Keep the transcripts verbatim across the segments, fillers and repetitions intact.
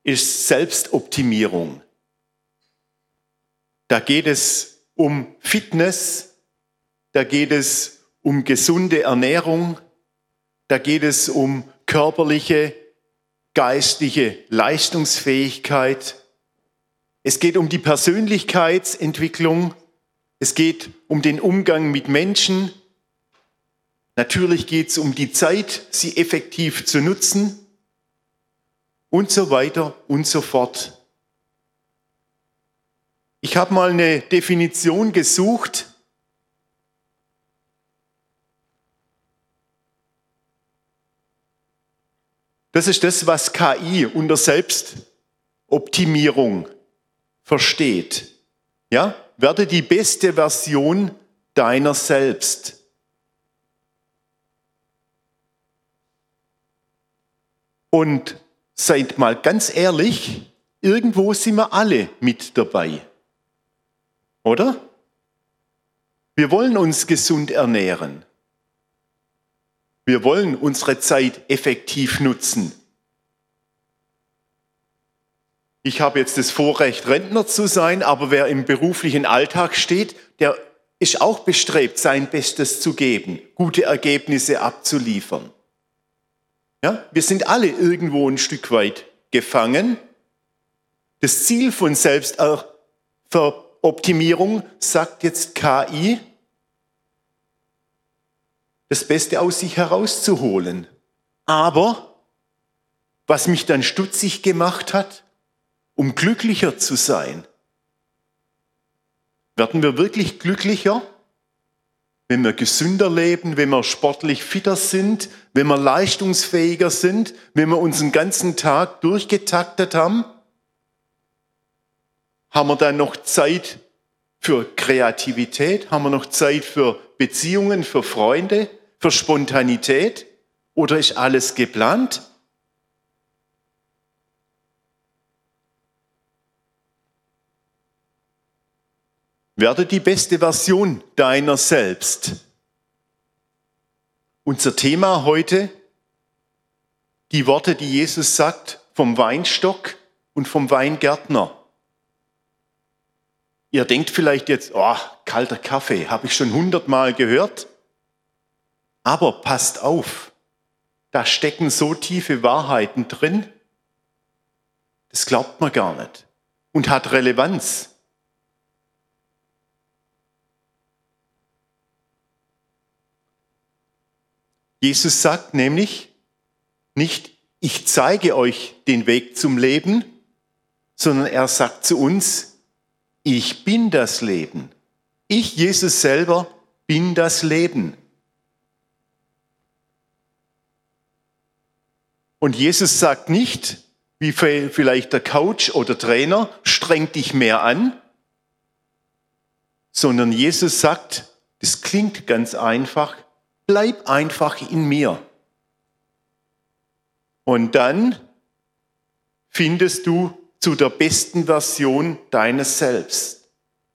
ist Selbstoptimierung. Da geht es um Fitness, da geht es um gesunde Ernährung, da geht es um körperliche, geistliche Leistungsfähigkeit. Es geht um die Persönlichkeitsentwicklung, es geht um den Umgang mit Menschen. Natürlich geht es um die Zeit, sie effektiv zu nutzen und so weiter und so fort. Ich habe mal eine Definition gesucht. Das ist das, was K I unter Selbstoptimierung versteht. Ja? Werde die beste Version deiner selbst. Und seid mal ganz ehrlich, irgendwo sind wir alle mit dabei. Oder? Wir wollen uns gesund ernähren. Wir wollen unsere Zeit effektiv nutzen. Ich habe jetzt das Vorrecht, Rentner zu sein, aber wer im beruflichen Alltag steht, der ist auch bestrebt, sein Bestes zu geben, gute Ergebnisse abzuliefern. Ja, wir sind alle irgendwo ein Stück weit gefangen. Das Ziel von Selbstoptimierung, sagt jetzt K I, das Beste aus sich herauszuholen. Aber was mich dann stutzig gemacht hat, um glücklicher zu sein, werden wir wirklich glücklicher, wenn wir gesünder leben, wenn wir sportlich fitter sind, wenn wir leistungsfähiger sind, wenn wir unseren ganzen Tag durchgetaktet haben? Haben wir dann noch Zeit für Kreativität? Haben wir noch Zeit für Beziehungen, für Freunde, für Spontanität? Oder ist alles geplant? Werde die beste Version deiner selbst. Unser Thema heute, die Worte, die Jesus sagt, vom Weinstock und vom Weingärtner. Ihr denkt vielleicht jetzt, oh, kalter Kaffee, habe ich schon hundertmal gehört. Aber passt auf, da stecken so tiefe Wahrheiten drin, das glaubt man gar nicht und hat Relevanz. Jesus sagt nämlich nicht, ich zeige euch den Weg zum Leben, sondern er sagt zu uns, ich bin das Leben. Ich, Jesus selber, bin das Leben. Und Jesus sagt nicht, wie vielleicht der Coach oder Trainer, streng dich mehr an, sondern Jesus sagt, das klingt ganz einfach, bleib einfach in mir. Und dann findest du zu der besten Version deines Selbst.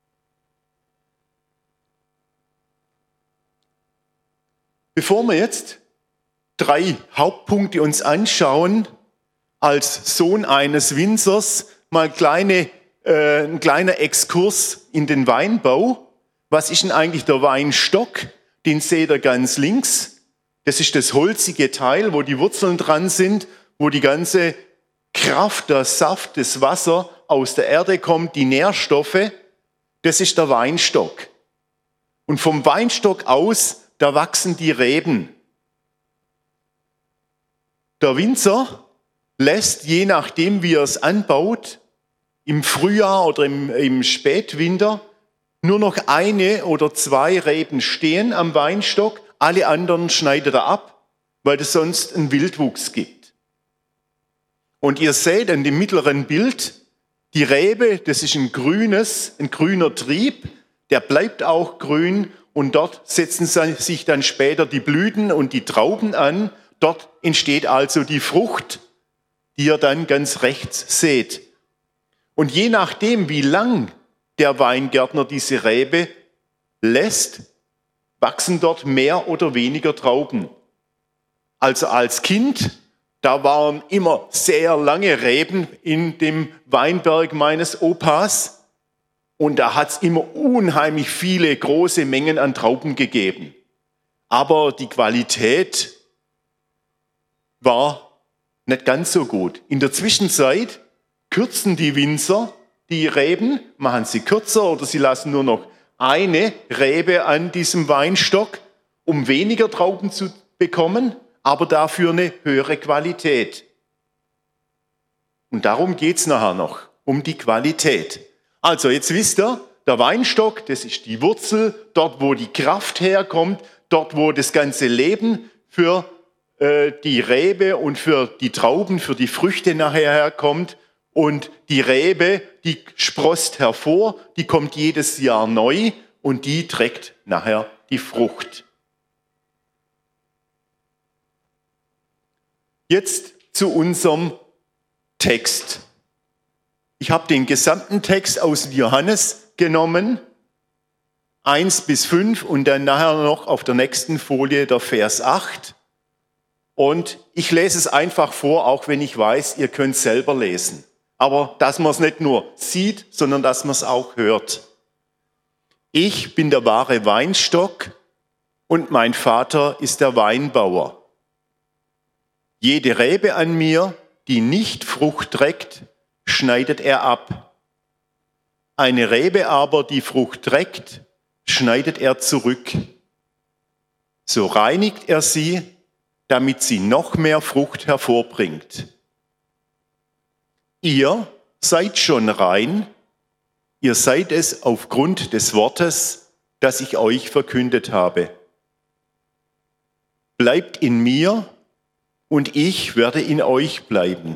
Bevor wir jetzt drei Hauptpunkte uns anschauen, als Sohn eines Winzers, mal kleine, äh, ein kleiner Exkurs in den Weinbau. Was ist denn eigentlich der Weinstock? Den seht ihr ganz links. Das ist das holzige Teil, wo die Wurzeln dran sind, wo die ganze Kraft, der Saft, das Wasser aus der Erde kommt, die Nährstoffe. Das ist der Weinstock. Und vom Weinstock aus, da wachsen die Reben. Der Winzer lässt, je nachdem wie er es anbaut, im Frühjahr oder im, im Spätwinter nur noch eine oder zwei Reben stehen am Weinstock, alle anderen schneidet er ab, weil es sonst einen Wildwuchs gibt. Und ihr seht an dem mittleren Bild, die Rebe, das ist ein grünes, ein grüner Trieb, der bleibt auch grün und dort setzen sich dann später die Blüten und die Trauben an. Dort entsteht also die Frucht, die ihr dann ganz rechts seht. Und je nachdem, wie lang der Weingärtner diese Rebe lässt, wachsen dort mehr oder weniger Trauben. Also als Kind Da waren immer sehr lange Reben in dem Weinberg meines Opas und da hat es immer unheimlich viele große Mengen an Trauben gegeben. Aber die Qualität war nicht ganz so gut. In der Zwischenzeit kürzen die Winzer die Reben, machen sie kürzer oder sie lassen nur noch eine Rebe an diesem Weinstock, um weniger Trauben zu bekommen, aber dafür eine höhere Qualität. Und darum geht es nachher noch, um die Qualität. Also jetzt wisst ihr, der Weinstock, das ist die Wurzel, dort wo die Kraft herkommt, dort wo das ganze Leben für äh, die Rebe und für die Trauben, für die Früchte nachher herkommt. Und die Rebe, die sproßt hervor, die kommt jedes Jahr neu und die trägt nachher die Frucht. Jetzt zu unserem Text. Ich habe den gesamten Text aus Johannes genommen, eins bis fünf und dann nachher noch auf der nächsten Folie der Vers acht. Und ich lese es einfach vor, auch wenn ich weiß, ihr könnt es selber lesen. Aber dass man es nicht nur sieht, sondern dass man es auch hört. Ich bin der wahre Weinstock und mein Vater ist der Weinbauer. Jede Rebe an mir, die nicht Frucht trägt, schneidet er ab. Eine Rebe aber, die Frucht trägt, schneidet er zurück. So reinigt er sie, damit sie noch mehr Frucht hervorbringt. Ihr seid schon rein, ihr seid es aufgrund des Wortes, das ich euch verkündet habe. Bleibt in mir und ich werde in euch bleiben.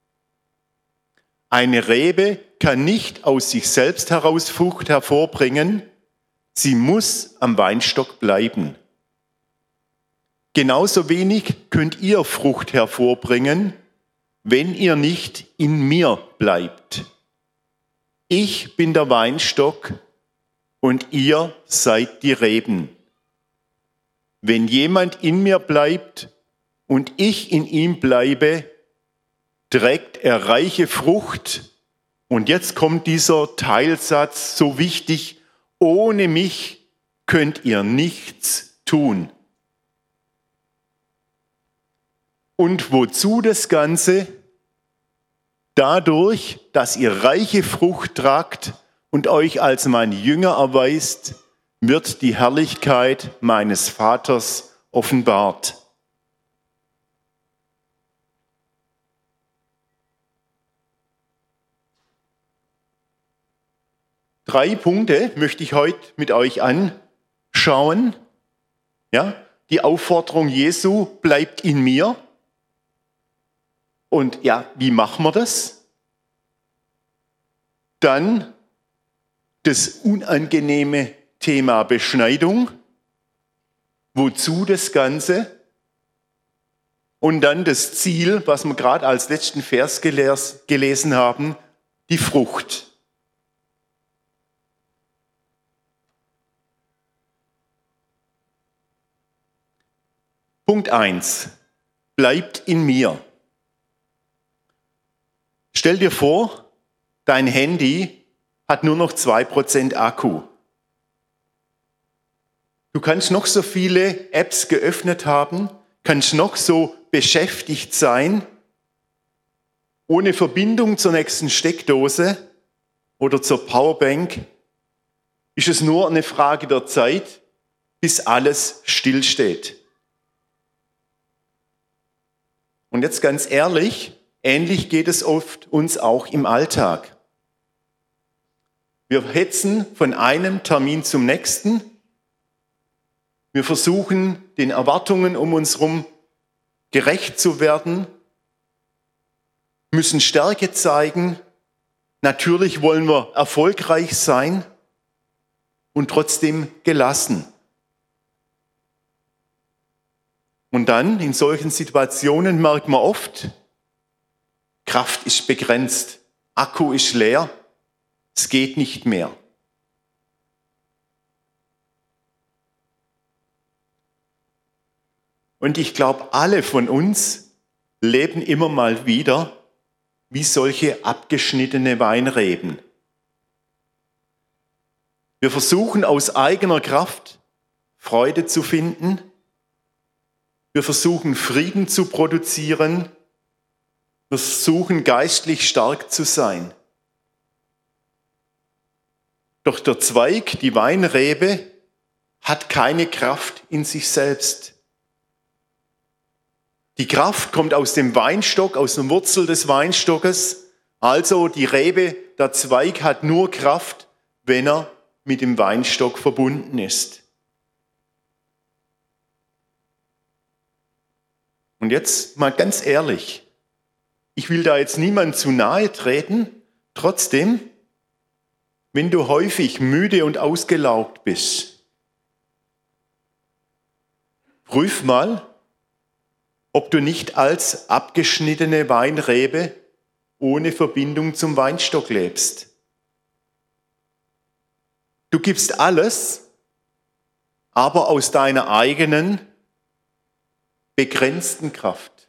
Eine Rebe kann nicht aus sich selbst heraus Frucht hervorbringen, sie muss am Weinstock bleiben. Genauso wenig könnt ihr Frucht hervorbringen, wenn ihr nicht in mir bleibt. Ich bin der Weinstock und ihr seid die Reben. Wenn jemand in mir bleibt und ich in ihm bleibe, trägt er reiche Frucht. Und jetzt kommt dieser Teilsatz, so wichtig: Ohne mich könnt ihr nichts tun. Und wozu das Ganze? Dadurch, dass ihr reiche Frucht tragt und euch als mein Jünger erweist, wird die Herrlichkeit meines Vaters offenbart. Drei Punkte möchte ich heute mit euch anschauen. Ja, die Aufforderung Jesu, bleibt in mir. Und ja, wie machen wir das? Dann das unangenehme Thema Beschneidung. Wozu das Ganze? Und dann das Ziel, was wir gerade als letzten Vers gelesen haben, die Frucht. Punkt eins. Bleibt in mir. Stell dir vor, dein Handy hat nur noch zwei Prozent Akku. Du kannst noch so viele Apps geöffnet haben, kannst noch so beschäftigt sein, ohne Verbindung zur nächsten Steckdose oder zur Powerbank, ist es nur eine Frage der Zeit, bis alles stillsteht. Und jetzt ganz ehrlich, ähnlich geht es oft uns auch im Alltag. Wir hetzen von einem Termin zum nächsten. Wir versuchen, den Erwartungen um uns herum gerecht zu werden, müssen Stärke zeigen. Natürlich wollen wir erfolgreich sein und trotzdem gelassen. Und dann, in solchen Situationen, merkt man oft, Kraft ist begrenzt, Akku ist leer, es geht nicht mehr. Und ich glaube, alle von uns leben immer mal wieder wie solche abgeschnittene Weinreben. Wir versuchen aus eigener Kraft Freude zu finden. Wir versuchen Frieden zu produzieren. Wir versuchen geistlich stark zu sein. Doch der Zweig, die Weinrebe, hat keine Kraft in sich selbst. Die Kraft kommt aus dem Weinstock, aus der Wurzel des Weinstockes. Also die Rebe, der Zweig hat nur Kraft, wenn er mit dem Weinstock verbunden ist. Und jetzt mal ganz ehrlich, ich will da jetzt niemand zu nahe treten, trotzdem, wenn du häufig müde und ausgelaugt bist, prüf mal, ob du nicht als abgeschnittene Weinrebe ohne Verbindung zum Weinstock lebst. Du gibst alles, aber aus deiner eigenen, begrenzten Kraft.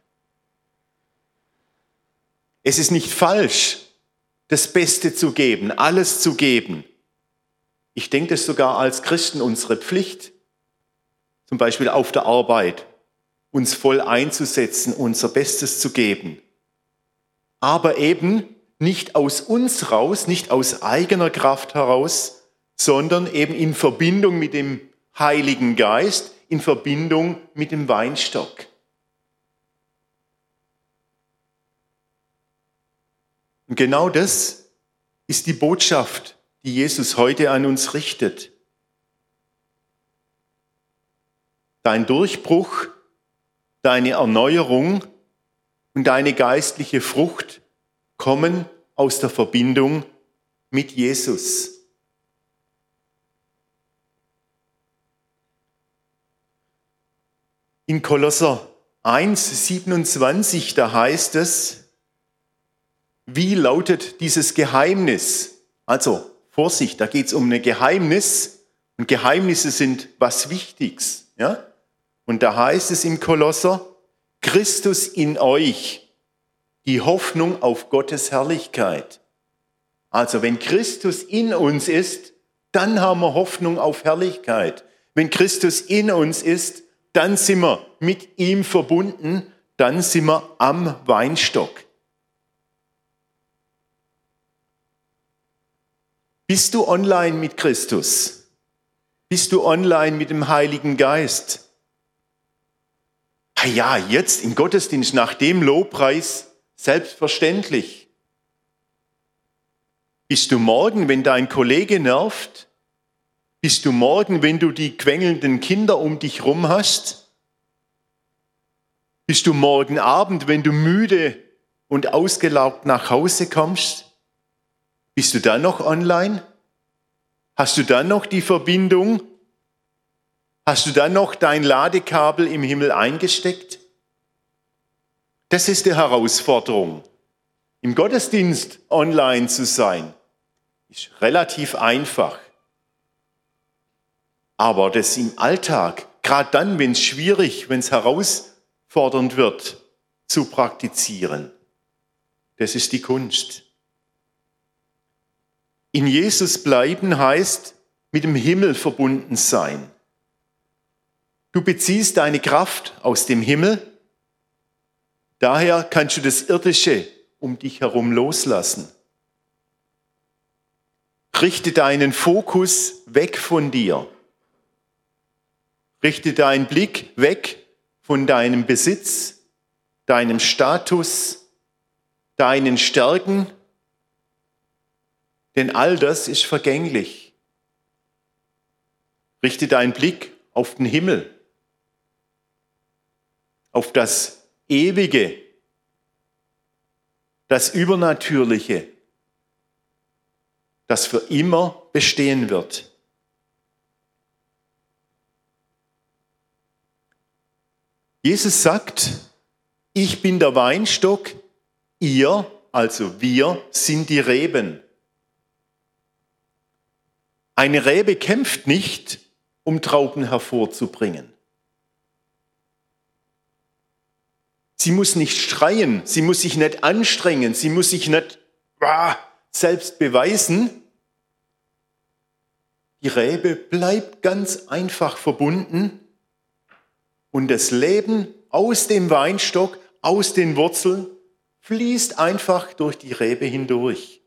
Es ist nicht falsch, das Beste zu geben, alles zu geben. Ich denke, das ist sogar als Christen unsere Pflicht, zum Beispiel auf der Arbeit, uns voll einzusetzen, unser Bestes zu geben. Aber eben nicht aus uns raus, nicht aus eigener Kraft heraus, sondern eben in Verbindung mit dem Heiligen Geist, in Verbindung mit dem Weinstock. Und genau das ist die Botschaft, die Jesus heute an uns richtet. Dein Durchbruch, deine Erneuerung und deine geistliche Frucht kommen aus der Verbindung mit Jesus. In Kolosser eins, siebenundzwanzig, da heißt es, wie lautet dieses Geheimnis? Also, Vorsicht, da geht es um ein Geheimnis und Geheimnisse sind was Wichtiges. Ja? Und da heißt es im Kolosser, Christus in euch, die Hoffnung auf Gottes Herrlichkeit. Also wenn Christus in uns ist, dann haben wir Hoffnung auf Herrlichkeit. Wenn Christus in uns ist, dann sind wir mit ihm verbunden, dann sind wir am Weinstock. Bist du online mit Christus? Bist du online mit dem Heiligen Geist? Ah ja, jetzt im Gottesdienst nach dem Lobpreis selbstverständlich. Bist du morgen, wenn dein Kollege nervt? Bist du morgen, wenn du die quengelnden Kinder um dich rum hast? Bist du morgen Abend, wenn du müde und ausgelaugt nach Hause kommst? Bist du dann noch online? Hast du dann noch die Verbindung? Hast du dann noch dein Ladekabel im Himmel eingesteckt? Das ist die Herausforderung. Im Gottesdienst online zu sein, ist relativ einfach. Aber das im Alltag, gerade dann, wenn es schwierig, wenn es herausfordernd wird, zu praktizieren, das ist die Kunst. In Jesus bleiben heißt, mit dem Himmel verbunden sein. Du beziehst deine Kraft aus dem Himmel, daher kannst du das Irdische um dich herum loslassen. Richte deinen Fokus weg von dir. Richte deinen Blick weg von deinem Besitz, deinem Status, deinen Stärken, denn all das ist vergänglich. Richte deinen Blick auf den Himmel, auf das Ewige, das Übernatürliche, das für immer bestehen wird. Jesus sagt, ich bin der Weinstock, ihr, also wir, sind die Reben. Eine Rebe kämpft nicht, um Trauben hervorzubringen. Sie muss nicht schreien, sie muss sich nicht anstrengen, sie muss sich nicht ah, selbst beweisen. Die Rebe bleibt ganz einfach verbunden und das Leben aus dem Weinstock, aus den Wurzeln, fließt einfach durch die Rebe hindurch.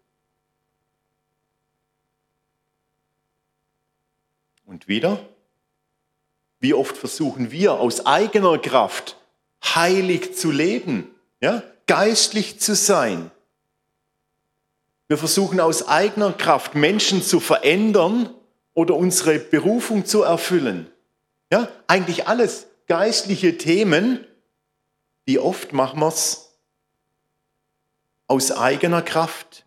Und wieder, wie oft versuchen wir aus eigener Kraft heilig zu leben, ja, geistlich zu sein. Wir versuchen aus eigener Kraft Menschen zu verändern oder unsere Berufung zu erfüllen. Ja, eigentlich alles geistliche Themen. Wie oft machen wir es aus eigener Kraft?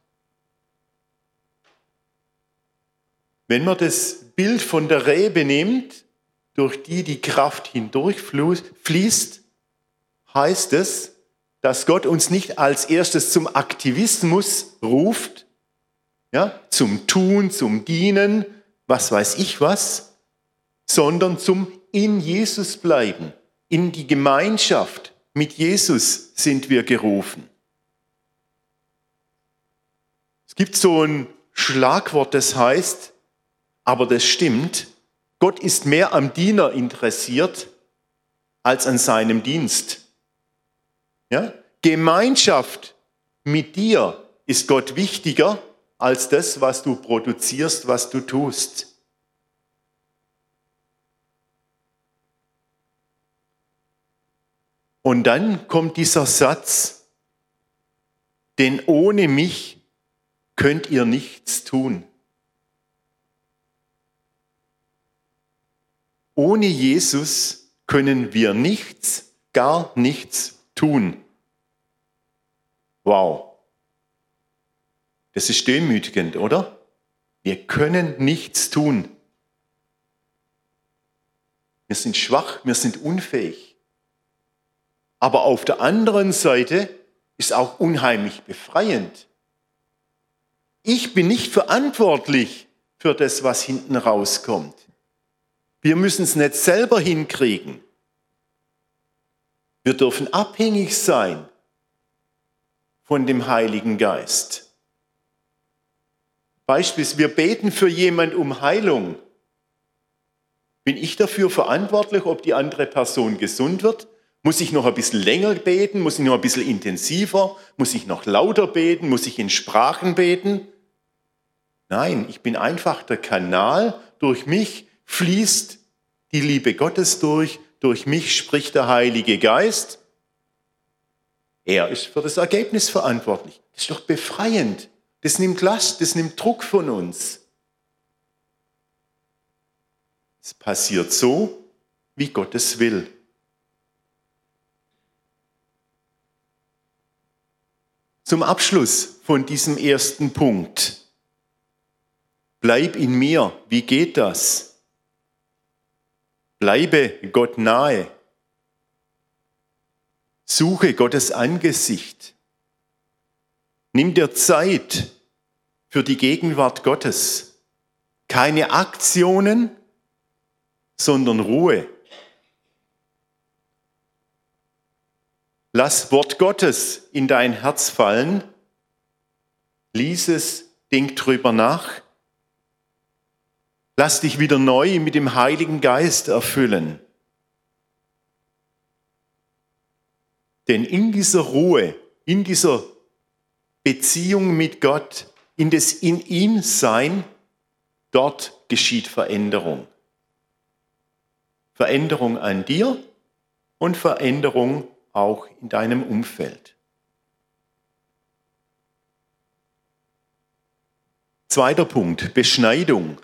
Wenn man das Bild von der Rebe nimmt, durch die die Kraft hindurchfließt, heißt es, dass Gott uns nicht als erstes zum Aktivismus ruft, ja, zum Tun, zum Dienen, was weiß ich was, sondern zum in Jesus bleiben, in die Gemeinschaft mit Jesus sind wir gerufen. Es gibt so ein Schlagwort, das heißt, aber das stimmt, Gott ist mehr am Diener interessiert als an seinem Dienst. Ja? Gemeinschaft mit dir ist Gott wichtiger als das, was du produzierst, was du tust. Und dann kommt dieser Satz, denn ohne mich könnt ihr nichts tun. Ohne Jesus können wir nichts, gar nichts tun. Wow. Das ist demütigend, oder? Wir können nichts tun. Wir sind schwach, wir sind unfähig. Aber auf der anderen Seite ist auch unheimlich befreiend. Ich bin nicht verantwortlich für das, was hinten rauskommt. Wir müssen es nicht selber hinkriegen. Wir dürfen abhängig sein von dem Heiligen Geist. Beispielsweise, wir beten für jemanden um Heilung. Bin ich dafür verantwortlich, ob die andere Person gesund wird? Muss ich noch ein bisschen länger beten? Muss ich noch ein bisschen intensiver? Muss ich noch lauter beten? Muss ich in Sprachen beten? Nein, ich bin einfach der Kanal. Durch mich fließt die Liebe Gottes durch. Durch mich spricht der Heilige Geist. Er ist für das Ergebnis verantwortlich. Das ist doch befreiend. Das nimmt Last, das nimmt Druck von uns. Es passiert so, wie Gott es will. Zum Abschluss von diesem ersten Punkt. Bleib in mir. Wie geht das? Bleibe Gott nahe. Suche Gottes Angesicht. Nimm dir Zeit für die Gegenwart Gottes. Keine Aktionen, sondern Ruhe. Lass Wort Gottes in dein Herz fallen. Lies es, denk drüber nach. Lass dich wieder neu mit dem Heiligen Geist erfüllen. Denn in dieser Ruhe, in dieser Beziehung mit Gott, in das in ihm Sein, dort geschieht Veränderung. Veränderung an dir und Veränderung auch in deinem Umfeld. Zweiter Punkt, Beschneidung.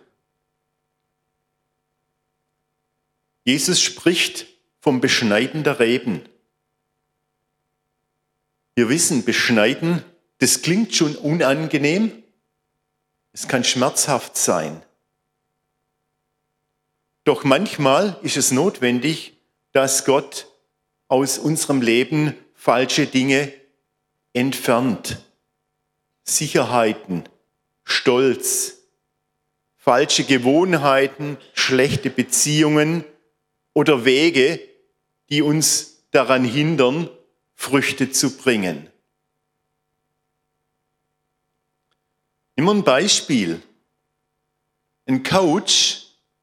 Jesus spricht vom Beschneiden der Reben. Wir wissen, beschneiden, das klingt schon unangenehm. Es kann schmerzhaft sein. Doch manchmal ist es notwendig, dass Gott aus unserem Leben falsche Dinge entfernt. Sicherheiten, Stolz, falsche Gewohnheiten, schlechte Beziehungen oder Wege, die uns daran hindern, Früchte zu bringen. Nimm mal ein Beispiel. Ein Coach,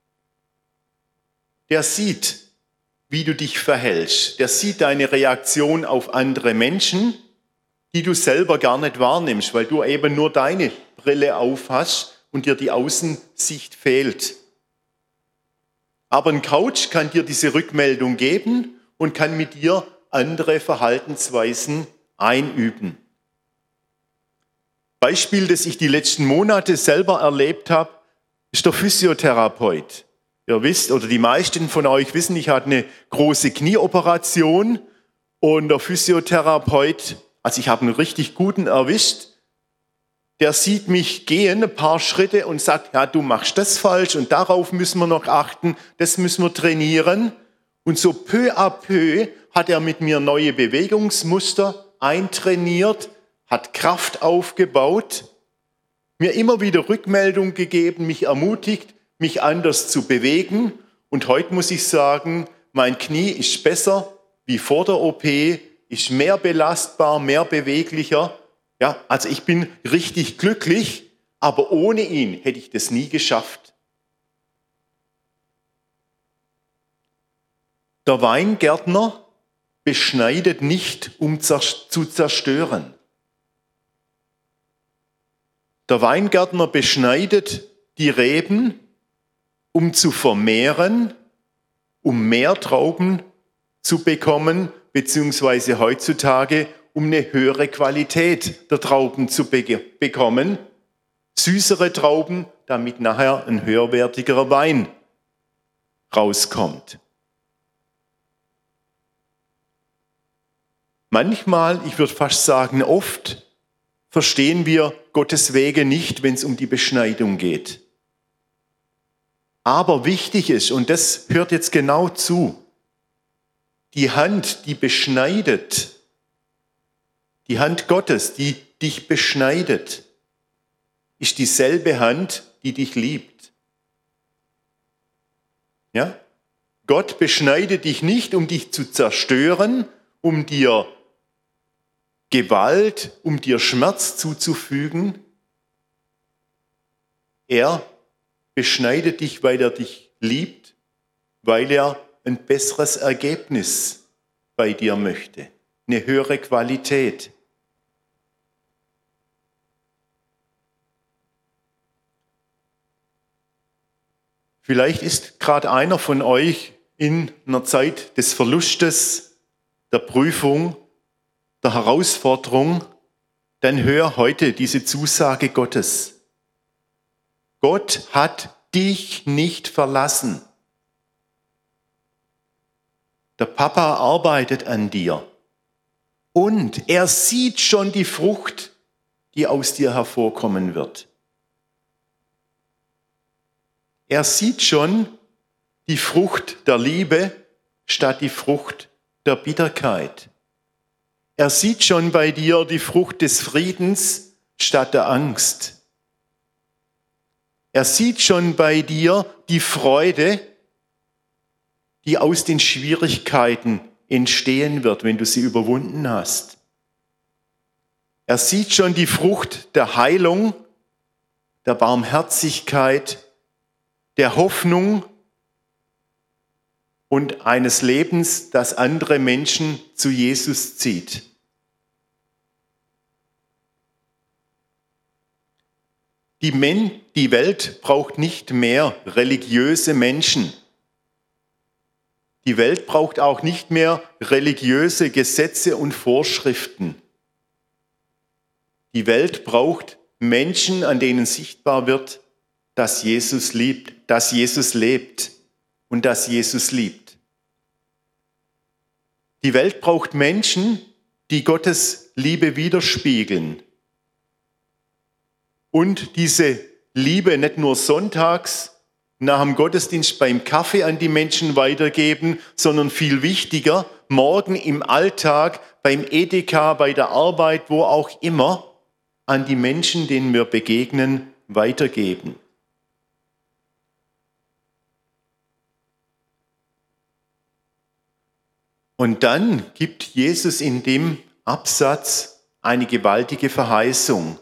der sieht, wie du dich verhältst. Der sieht deine Reaktion auf andere Menschen, die du selber gar nicht wahrnimmst, weil du eben nur deine Brille auf hast und dir die Außensicht fehlt. Aber ein Coach kann dir diese Rückmeldung geben und kann mit dir andere Verhaltensweisen einüben. Beispiel, das ich die letzten Monate selber erlebt habe, ist der Physiotherapeut. Ihr wisst, oder die meisten von euch wissen, ich hatte eine große Knieoperation und der Physiotherapeut, also ich habe einen richtig guten erwischt, der sieht mich gehen ein paar Schritte und sagt, ja, du machst das falsch und darauf müssen wir noch achten, das müssen wir trainieren. Und so peu à peu hat er mit mir neue Bewegungsmuster eintrainiert, hat Kraft aufgebaut, mir immer wieder Rückmeldung gegeben, mich ermutigt, mich anders zu bewegen. Und heute muss ich sagen, mein Knie ist besser wie vor der O P, ist mehr belastbar, mehr beweglicher. Ja, also ich bin richtig glücklich, aber ohne ihn hätte ich das nie geschafft. Der Weingärtner beschneidet nicht, um zu zerstören. Der Weingärtner beschneidet die Reben, um zu vermehren, um mehr Trauben zu bekommen, beziehungsweise heutzutage um eine höhere Qualität der Trauben zu be- bekommen. Süßere Trauben, damit nachher ein höherwertigerer Wein rauskommt. Manchmal, ich würde fast sagen oft, verstehen wir Gottes Wege nicht, wenn es um die Beschneidung geht. Aber wichtig ist, und das hört jetzt genau zu, die Hand, die beschneidet, die Hand Gottes, die dich beschneidet, ist dieselbe Hand, die dich liebt. Ja? Gott beschneidet dich nicht, um dich zu zerstören, um dir Gewalt, um dir Schmerz zuzufügen. Er beschneidet dich, weil er dich liebt, weil er ein besseres Ergebnis bei dir möchte, eine höhere Qualität. Vielleicht ist gerade einer von euch in einer Zeit des Verlustes, der Prüfung, der Herausforderung, dann hör heute diese Zusage Gottes. Gott hat dich nicht verlassen. Der Papa arbeitet an dir und er sieht schon die Frucht, die aus dir hervorkommen wird. Er sieht schon die Frucht der Liebe statt die Frucht der Bitterkeit. Er sieht schon bei dir die Frucht des Friedens statt der Angst. Er sieht schon bei dir die Freude, die aus den Schwierigkeiten entstehen wird, wenn du sie überwunden hast. Er sieht schon die Frucht der Heilung, der Barmherzigkeit, der Hoffnung und eines Lebens, das andere Menschen zu Jesus zieht. Die, Men- die Welt braucht nicht mehr religiöse Menschen. Die Welt braucht auch nicht mehr religiöse Gesetze und Vorschriften. Die Welt braucht Menschen, an denen sichtbar wird, dass Jesus liebt, dass Jesus lebt und dass Jesus liebt. Die Welt braucht Menschen, die Gottes Liebe widerspiegeln und diese Liebe nicht nur sonntags nach dem Gottesdienst beim Kaffee an die Menschen weitergeben, sondern viel wichtiger, morgen im Alltag, beim Edeka, bei der Arbeit, wo auch immer, an die Menschen, denen wir begegnen, weitergeben. Und dann gibt Jesus in dem Absatz eine gewaltige Verheißung.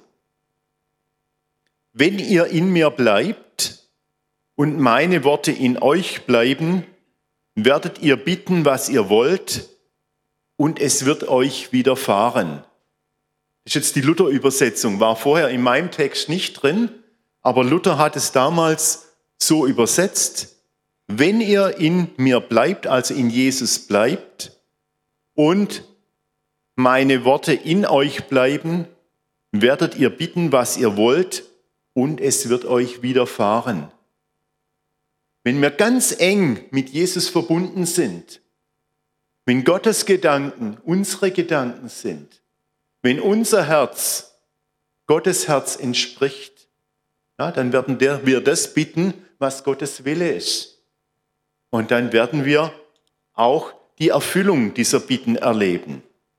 Wenn ihr in mir bleibt und meine Worte in euch bleiben, werdet ihr bitten, was ihr wollt, und es wird euch widerfahren. Das ist jetzt die Luther-Übersetzung, war vorher in meinem Text nicht drin, aber Luther hat es damals so übersetzt: Wenn ihr in mir bleibt, also in Jesus bleibt, und meine Worte in euch bleiben, werdet ihr bitten, was ihr wollt, und es wird euch widerfahren. Wenn wir ganz eng mit Jesus verbunden sind, wenn Gottes Gedanken unsere Gedanken sind, wenn unser Herz Gottes Herz entspricht, ja, dann werden wir das bitten, was Gottes Wille ist. Und dann werden wir auch die Erfüllung dieser Bitten erleben.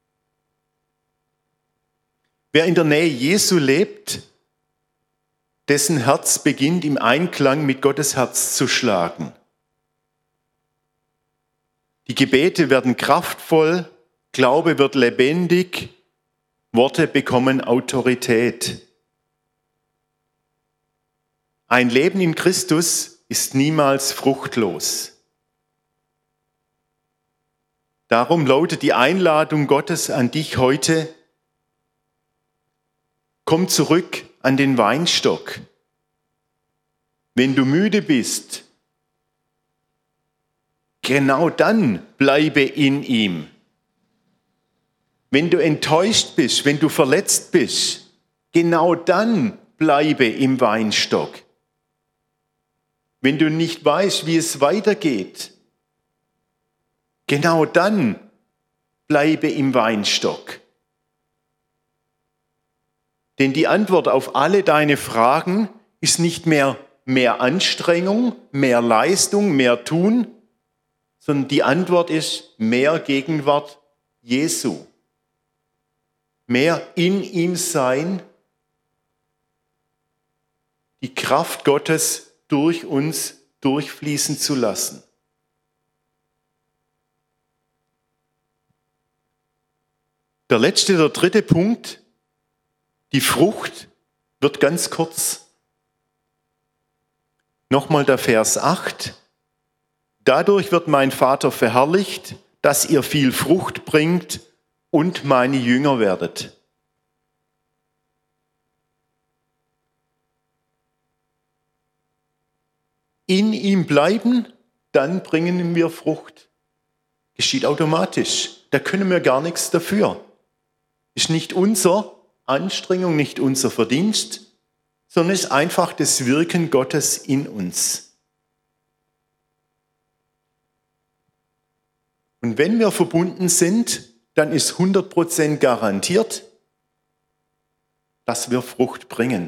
Wer in der Nähe Jesu lebt, dessen Herz beginnt im Einklang mit Gottes Herz zu schlagen. Die Gebete werden kraftvoll, Glaube wird lebendig, Worte bekommen Autorität. Ein Leben in Christus ist niemals fruchtlos. Darum lautet die Einladung Gottes an dich heute: Komm zurück an den Weinstock. Wenn du müde bist, genau dann bleibe in ihm. Wenn du enttäuscht bist, wenn du verletzt bist, genau dann bleibe im Weinstock. Wenn du nicht weißt, wie es weitergeht, genau dann bleibe im Weinstock. Denn die Antwort auf alle deine Fragen ist nicht mehr mehr Anstrengung, mehr Leistung, mehr Tun, sondern die Antwort ist mehr Gegenwart Jesu. Mehr in ihm sein, die Kraft Gottes durch uns durchfließen zu lassen. Der letzte, der dritte Punkt: Die Frucht wird ganz kurz. Nochmal der Vers acht. Dadurch wird mein Vater verherrlicht, dass ihr viel Frucht bringt und meine Jünger werdet. In ihm bleiben, dann bringen wir Frucht. Geschieht automatisch. Da können wir gar nichts dafür. Ist nicht unsere Anstrengung, nicht unser Verdienst, sondern ist einfach das Wirken Gottes in uns. Und wenn wir verbunden sind, dann ist hundert Prozent garantiert, dass wir Frucht bringen.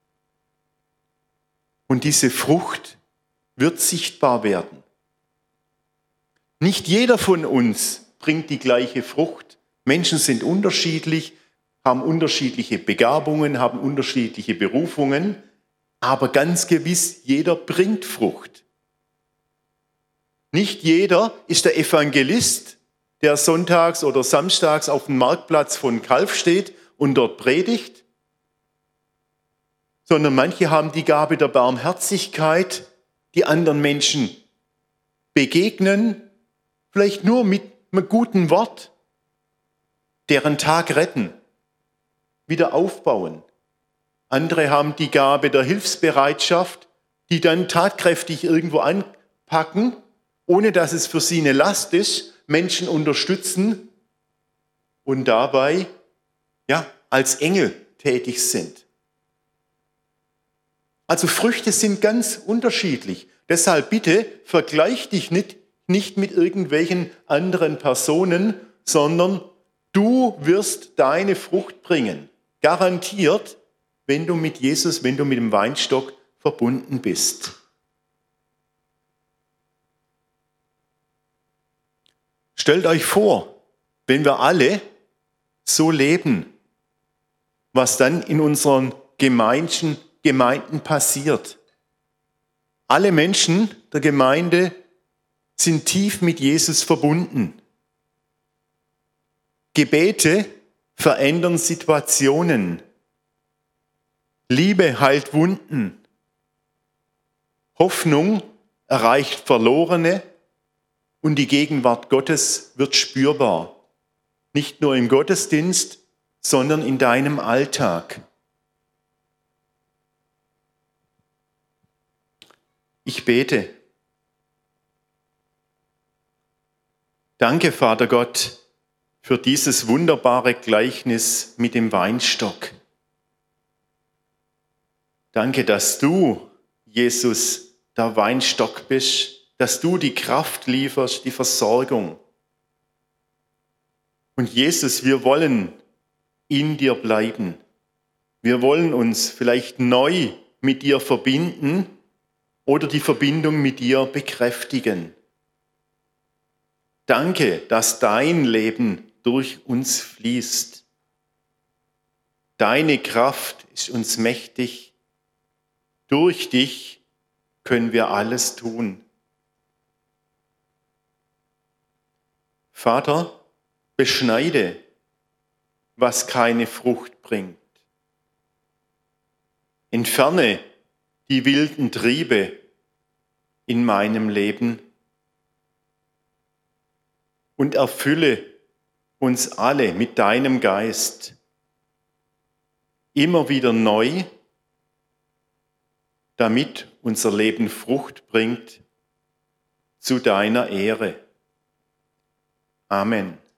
Und diese Frucht wird sichtbar werden. Nicht jeder von uns bringt die gleiche Frucht. Menschen sind unterschiedlich, haben unterschiedliche Begabungen, haben unterschiedliche Berufungen, aber ganz gewiss, jeder bringt Frucht. Nicht jeder ist der Evangelist, der sonntags oder samstags auf dem Marktplatz von Calw steht und dort predigt, sondern manche haben die Gabe der Barmherzigkeit, die anderen Menschen begegnen, vielleicht nur mit einem guten Wort, deren Tag retten, wieder aufbauen. Andere haben die Gabe der Hilfsbereitschaft, die dann tatkräftig irgendwo anpacken, ohne dass es für sie eine Last ist, Menschen unterstützen und dabei ja, als Engel tätig sind. Also Früchte sind ganz unterschiedlich. Deshalb bitte vergleich dich nicht, nicht mit irgendwelchen anderen Personen, sondern du wirst deine Frucht bringen. Garantiert, wenn du mit Jesus, wenn du mit dem Weinstock verbunden bist. Stellt euch vor, wenn wir alle so leben, was dann in unseren Gemeinden, Gemeinden passiert. Alle Menschen der Gemeinde sind tief mit Jesus verbunden. Gebete verändern Situationen. Liebe heilt Wunden. Hoffnung erreicht Verlorene und die Gegenwart Gottes wird spürbar. Nicht nur im Gottesdienst, sondern in deinem Alltag. Ich bete. Danke, Vater Gott, für dieses wunderbare Gleichnis mit dem Weinstock. Danke, dass du, Jesus, der Weinstock bist, dass du die Kraft lieferst, die Versorgung. Und Jesus, wir wollen in dir bleiben. Wir wollen uns vielleicht neu mit dir verbinden oder die Verbindung mit dir bekräftigen. Danke, dass dein Leben durch uns fließt. Deine Kraft ist uns mächtig. Durch dich können wir alles tun. Vater, beschneide, was keine Frucht bringt. Entferne die wilden Triebe in meinem Leben und erfülle uns alle mit deinem Geist immer wieder neu, damit unser Leben Frucht bringt zu deiner Ehre. Amen.